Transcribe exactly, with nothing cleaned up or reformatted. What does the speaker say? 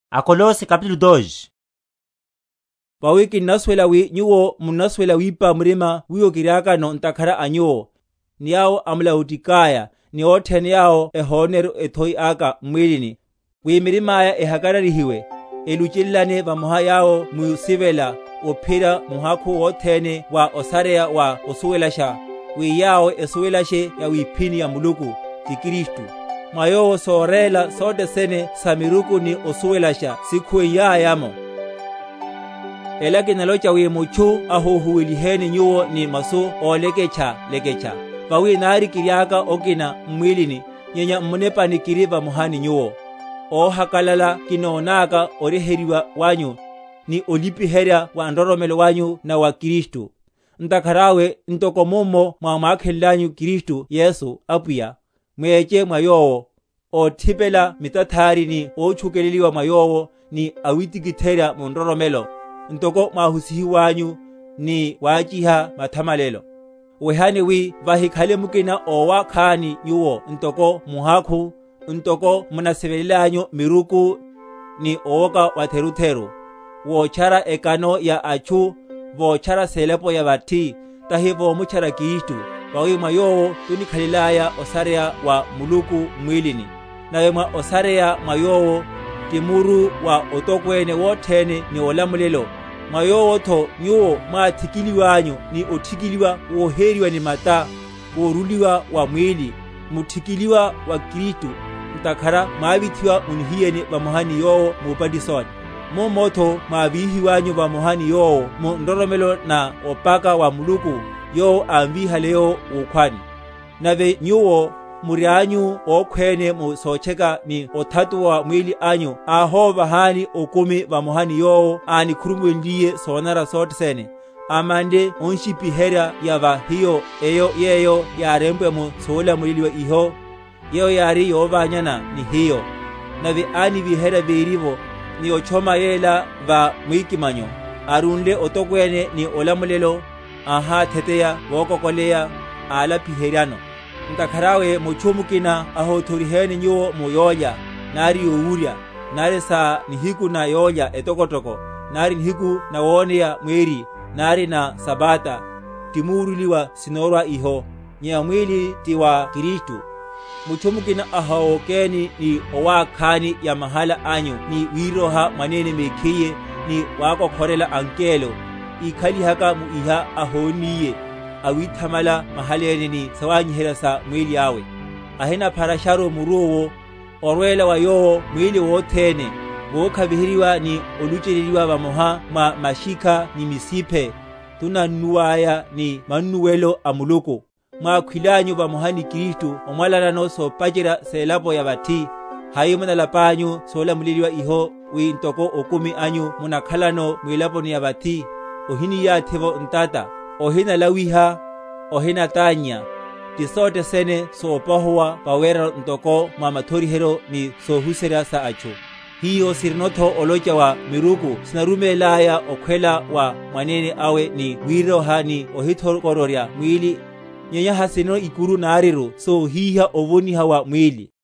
Akolosi capítulo dois. Pawiki naswela wi nyuwo munaswela wipa mrima wiyo kiriaka no ntakhara anyuwo ni yao amlautikaya ni othene yao ehoneru ethoi aka mwilini wi mirimaya ehakararihiwe eluchilane vamoha yao muyusivela ophira muhaku othene wa osareya wa osuwelasha wi yao esuwelashe ya wiphini ya muluku ti Kristu mwayowo soorela sote sene samiruku ni osuwelasha sikhuwe yaayamo ela kinalocha wi muchu ahuhuwiliheni nyuwo ni masu olekecha lekecha vawi naari kiriaka okina mwilini nyenya mmunepani kiri vamuhani nyuwo oohakalala kinoonaka oriheriwa wanyu ni olipiherya wa ndoromelo wanyu na wa Kristu ntakharawe ntoko mumo mwamwaakhenlanyu Kristu Yesu apuya mweche mwayowo othipela mitathari ni ochukeleliwa mwayowo ni awitikitherya mu ndoromelo ntoko mwahusihi wanyu ni waachiha mathamalelo wehane wi vahikhale mukina owa khani nyuwo ntoko muhakhu ntoko munasevelelanyu miruku ni ooka watherutheru woochara ekano ya achu voochara selepo ya vathi tahi voomuchara Kristu vawi mwayowo tunikhalelaya osareya wa muluku mwilini nawe mwa osareya mwayowo timuru wa otokwene wothene ni olamulelo mwayowotho nyuwo mwathikiliwanyu ni othikiliwa wooheriwa ni mata wooruliwa wa mwili muthikiliwa wa Kristu ntakhara mwaavithiwa munihiyeni vamuhani yowo muupandisoni mumotho mwaavihiwanyu vamuhani yowo mu ndoromelo na opaka wa muluku yowo aamvihaleyo uukhwani nave nyuwo muri anyu okhwene mu socheka ni othatu wa mwili anyu aho vahani okumi vamuhani yowo aanikhurumueliye soonara sote sene amande onshipiherya ya vahiyo eyo yeyo yarembwe mu soolamuleliwa iho yeyo yari yoovanyana ni hiyo nave aaniviherya veerivo ni ochoma yela va mwikimanyo arunle otokwene ni olamulelo ahaatheteya vookokoleya aalapiheryano ntakharawe muchumukina ahothoriheni nyuwo muyoolya naari yowurya naari sa nihiku na yoolya etokotoko naari nihiku na wooneya mweri naari na sabata timuuruliwa sinorwa iho nyeya mwili ti wa Kristu muchumukina ahaokeni ni owaakhani ya mahala anyu ni wiroha mwanene mekhiye ni waakokhorela ankelo ikhalihaka mu iha ahooniye awithamala mahalene ni sawanyiherya sa mwili awe ahena pharasharo muruwo orwela wa yowo mwili woothene wookhavihiriwa ni olucheleliwa vamoha mwa mashika ni misiphe tunannuwaya ni mannuwelo a muluku mwakhwilanyu vamuhani Kristu omwalalano soopachera seelapo ya vathi hayi munalapanyu soolamuleliwa iho wi ntoko okumi anyu munakhalano mwiilaponi ya vathi ohiniyathevo ntata ohinalawiha ohinatanya tisote sene soopahuwa pawerero ntoko mwa mathorihero ni soohuserya sa achu hiyo sirinotho olocha wa miruku sinarumelaya okhwela wa mwanene awe ni wiroha ni ohithokororya mwili nyenyaha sino ikuru naariru soohiha ovoniha wa mwili